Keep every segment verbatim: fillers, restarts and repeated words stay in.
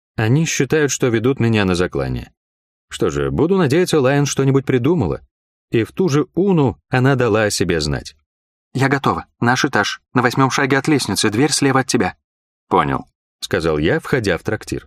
Они считают, что ведут меня на заклание. Что же, буду надеяться, Лайон что-нибудь придумала. И в ту же Уну она дала о себе знать. «Я готова. Наш этаж. На восьмом шаге от лестницы. Дверь слева от тебя». «Понял», — сказал я, входя в трактир.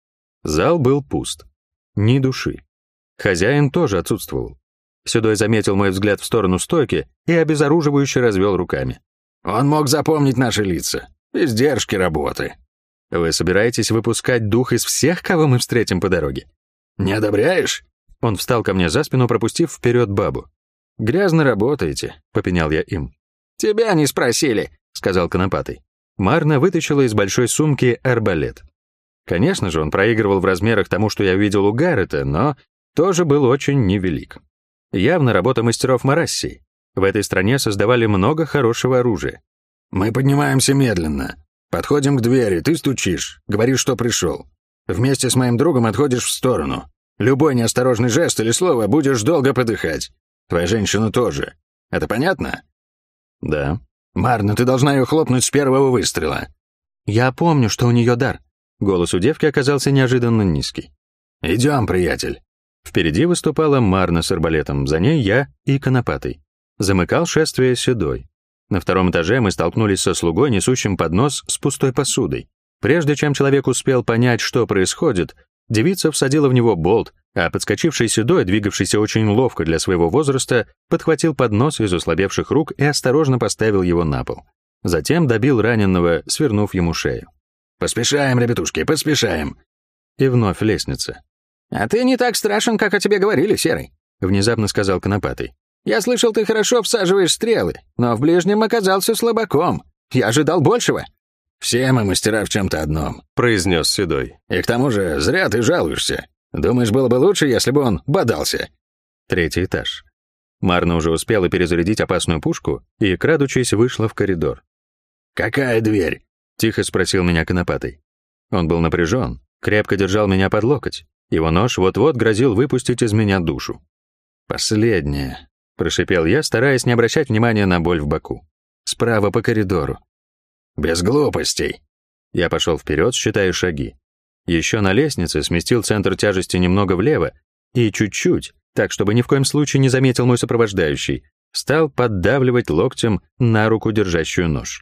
Зал был пуст. Ни души. Хозяин тоже отсутствовал. Седой заметил мой взгляд в сторону стойки и обезоруживающе развел руками. «Он мог запомнить наши лица. Издержки работы». «Вы собираетесь выпускать дух из всех, кого мы встретим по дороге?» «Не одобряешь?» Он встал ко мне за спину, пропустив вперед бабу. «Грязно работаете», — попенял я им. «Тебя не спросили», — сказал Конопатый. Марна вытащила из большой сумки арбалет. Конечно же, он проигрывал в размерах тому, что я видел у Гаррета, но тоже был очень невелик. Явно работа мастеров Марассии. В этой стране создавали много хорошего оружия. «Мы поднимаемся медленно. Подходим к двери, ты стучишь, говоришь, что пришел. Вместе с моим другом отходишь в сторону. Любой неосторожный жест или слово будешь долго подыхать. Твоя женщина тоже. Это понятно?» «Да». «Марна, ты должна ее хлопнуть с первого выстрела». «Я помню, что у нее дар». Голос у девки оказался неожиданно низкий. «Идем, приятель». Впереди выступала Марна с арбалетом, за ней я и Конопатый. Замыкал шествие Седой. На втором этаже мы столкнулись со слугой, несущим поднос с пустой посудой. Прежде чем человек успел понять, что происходит, девица всадила в него болт, а подскочивший Седой, двигавшийся очень ловко для своего возраста, подхватил поднос из ослабевших рук и осторожно поставил его на пол. Затем добил раненого, свернув ему шею. «Поспешаем, ребятушки, поспешаем». И вновь лестница. «А ты не так страшен, как о тебе говорили, Серый», — внезапно сказал Конопатый. «Я слышал, ты хорошо всаживаешь стрелы, но в ближнем оказался слабаком. Я ожидал большего». «Все мы мастера в чем-то одном», — произнес Седой. «И к тому же зря ты жалуешься. Думаешь, было бы лучше, если бы он бодался?» Третий этаж. Марна уже успела перезарядить опасную пушку и, крадучись, вышла в коридор. «Какая дверь?» — тихо спросил меня Конопатый. Он был напряжен, крепко держал меня под локоть. Его нож вот-вот грозил выпустить из меня душу. «Последняя», — прошипел я, стараясь не обращать внимания на боль в боку. «Справа по коридору». «Без глупостей». Я пошел вперед, считая шаги. Еще на лестнице сместил центр тяжести немного влево и чуть-чуть, так, чтобы ни в коем случае не заметил мой сопровождающий, стал поддавливать локтем на руку, держащую нож.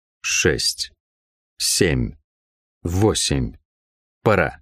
Шесть. Семь. Восемь. Пора.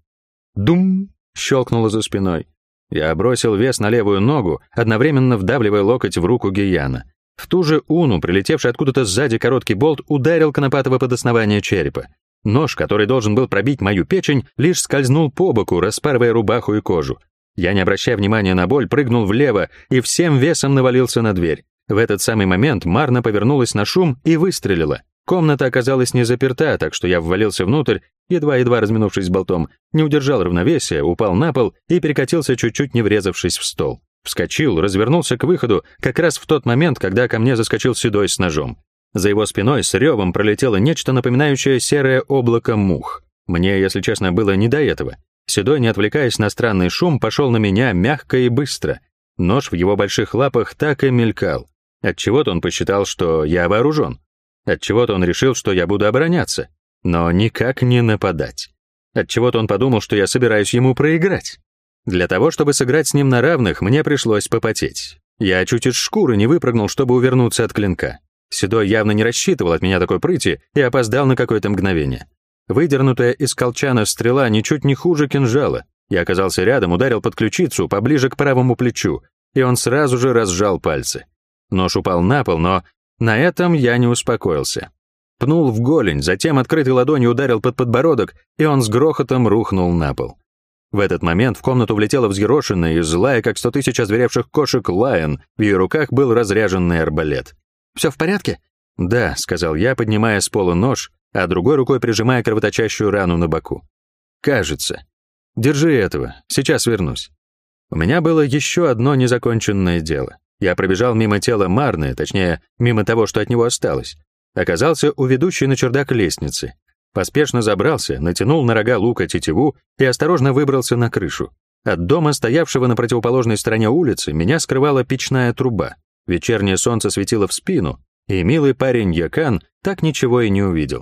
Дум! Щелкнуло за спиной. Я бросил вес на левую ногу, одновременно вдавливая локоть в руку Гияна. В ту же Уну, прилетевший откуда-то сзади короткий болт, ударил Конопатого под основание черепа. Нож, который должен был пробить мою печень, лишь скользнул по боку, распарывая рубаху и кожу. Я, не обращая внимания на боль, прыгнул влево и всем весом навалился на дверь. В этот самый момент Марна повернулась на шум и выстрелила. Комната оказалась не заперта, так что я ввалился внутрь, едва-едва разминувшись с болтом, не удержал равновесия, упал на пол и перекатился, чуть-чуть не врезавшись в стол. Вскочил, развернулся к выходу, как раз в тот момент, когда ко мне заскочил Седой с ножом. За его спиной с ревом пролетело нечто напоминающее серое облако мух. Мне, если честно, было не до этого. Седой, не отвлекаясь на странный шум, пошел на меня мягко и быстро. Нож в его больших лапах так и мелькал. Отчего-то он посчитал, что я вооружен. Отчего-то он решил, что я буду обороняться, но никак не нападать. Отчего-то он подумал, что я собираюсь ему проиграть. Для того, чтобы сыграть с ним на равных, мне пришлось попотеть. Я чуть из шкуры не выпрыгнул, чтобы увернуться от клинка. Седой явно не рассчитывал от меня такой прыти и опоздал на какое-то мгновение. Выдернутая из колчана стрела ничуть не хуже кинжала. Я оказался рядом, ударил под ключицу, поближе к правому плечу, и он сразу же разжал пальцы. Нож упал на пол, но на этом я не успокоился. Пнул в голень, затем открытой ладонью ударил под подбородок, и он с грохотом рухнул на пол. В этот момент в комнату влетела взъерошенная и злая, как сто тысяч озверевших кошек, Лайон. В ее руках был разряженный арбалет. «Все в порядке?» «Да», — сказал я, поднимая с пола нож, а другой рукой прижимая кровоточащую рану на боку. «Кажется. Держи этого, сейчас вернусь». У меня было еще одно незаконченное дело. Я пробежал мимо тела Марны, точнее, мимо того, что от него осталось. Оказался у ведущей на чердак лестницы. Поспешно забрался, натянул на рога лука тетиву и осторожно выбрался на крышу. От дома, стоявшего на противоположной стороне улицы, меня скрывала печная труба. Вечернее солнце светило в спину, и милый парень Якан так ничего и не увидел.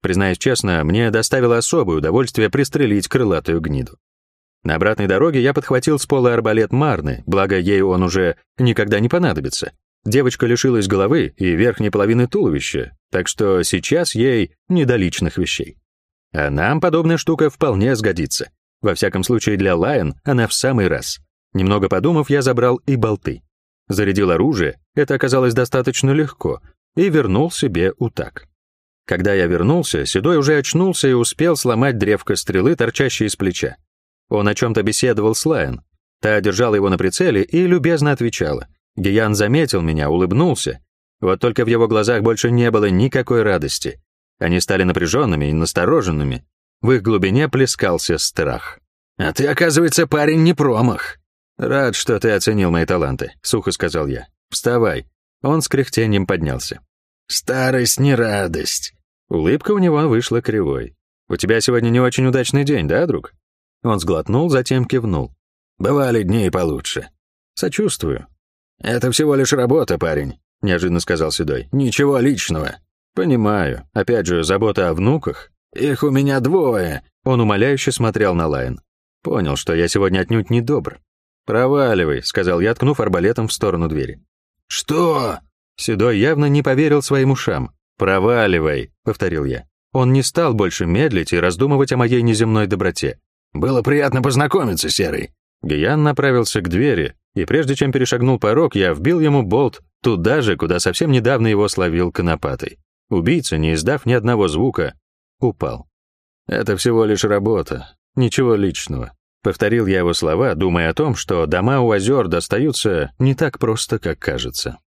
Признаюсь честно, мне доставило особое удовольствие пристрелить крылатую гниду. На обратной дороге я подхватил с пола арбалет Марны, благо ей он уже никогда не понадобится. Девочка лишилась головы и верхней половины туловища, так что сейчас ей не до личных вещей. А нам подобная штука вполне сгодится. Во всяком случае, для Лайон она в самый раз. Немного подумав, я забрал и болты. Зарядил оружие, это оказалось достаточно легко, и вернул себе утак. Когда я вернулся, Седой уже очнулся и успел сломать древко стрелы, торчащей из плеча. Он о чем-то беседовал с Лайон. Та держала его на прицеле и любезно отвечала. Гиян заметил меня, улыбнулся. Вот только в его глазах больше не было никакой радости. Они стали напряженными и настороженными. В их глубине плескался страх. «А ты, оказывается, парень не промах». «Рад, что ты оценил мои таланты», — сухо сказал я. «Вставай». Он с кряхтением поднялся. «Старость не радость». Улыбка у него вышла кривой. «У тебя сегодня не очень удачный день, да, друг?» Он сглотнул, затем кивнул. «Бывали дни и получше». «Сочувствую». «Это всего лишь работа, парень», — неожиданно сказал Седой. «Ничего личного». «Понимаю. Опять же, забота о внуках». «Их у меня двое». Он умоляюще смотрел на Лайон. Понял, что я сегодня отнюдь не добр. «Проваливай», — сказал я, ткнув арбалетом в сторону двери. «Что?» Седой явно не поверил своим ушам. «Проваливай», — повторил я. Он не стал больше медлить и раздумывать о моей неземной доброте. «Было приятно познакомиться, Серый». Гиян направился к двери, и прежде чем перешагнул порог, я вбил ему болт туда же, куда совсем недавно его словил конопатой. Убийца, не издав ни одного звука, упал. «Это всего лишь работа, ничего личного», — повторил я его слова, думая о том, что дома у озер достаются не так просто, как кажется.